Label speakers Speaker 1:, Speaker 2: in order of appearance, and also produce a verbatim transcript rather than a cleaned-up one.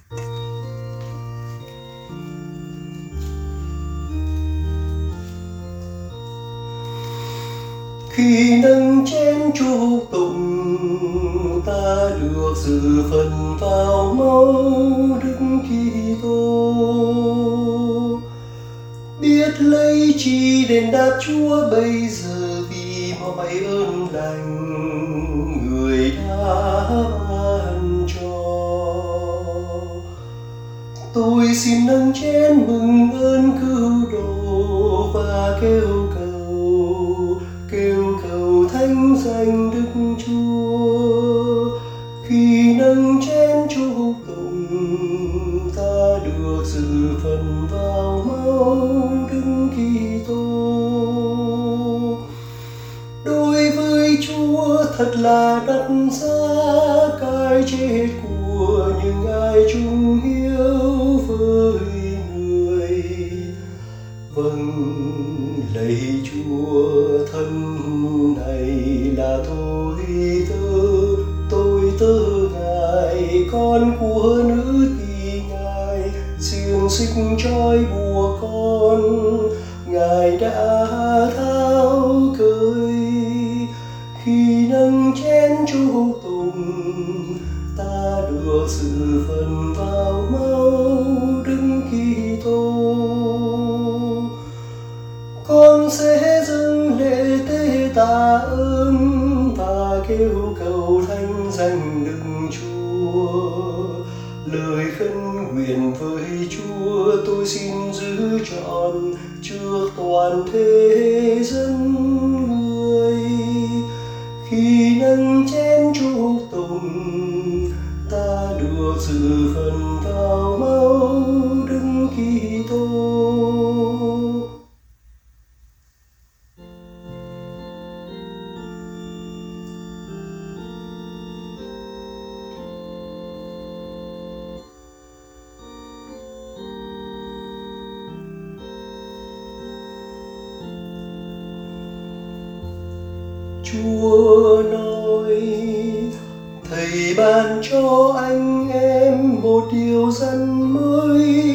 Speaker 1: Khi nâng chén chúc tụng, ta được dự phần vào máu Đức Kitô. Biết lấy chi đền đáp Chúa bây giờ, vì mọi ơn lành Người đã ban cho. Tôi xin nâng chén mừng ơn cứu độ và kêu cầu, kêu cầu thánh danh Đức Chúa. Khi nâng chén chúc tụng, ta được dự phần vào máu Đức Kitô. Đối với Chúa thật là đắt giá cái chết của những ai trung hiếu với người. Vâng, lạy Chúa, thân này là tôi tớ, tôi tớ Ngài, con của nữ tỳ Ngài, xiềng xích trói buộc con, Ngài đã tháo cởi. Khi nâng chén chúc tụng, ta được dự phần vào máu Đức Kitô. Con sẽ dâng lễ tế tạ ơn và kêu cầu thánh danh Đức Chúa. Lời khấn nguyện với Chúa tôi xin giữ trọn trước toàn thế dân người. Khi nâng chén chúc tụng, ta được dự phần vào máu Đức Kitô. Chúa nói, Thầy ban cho anh em một điều răn mới,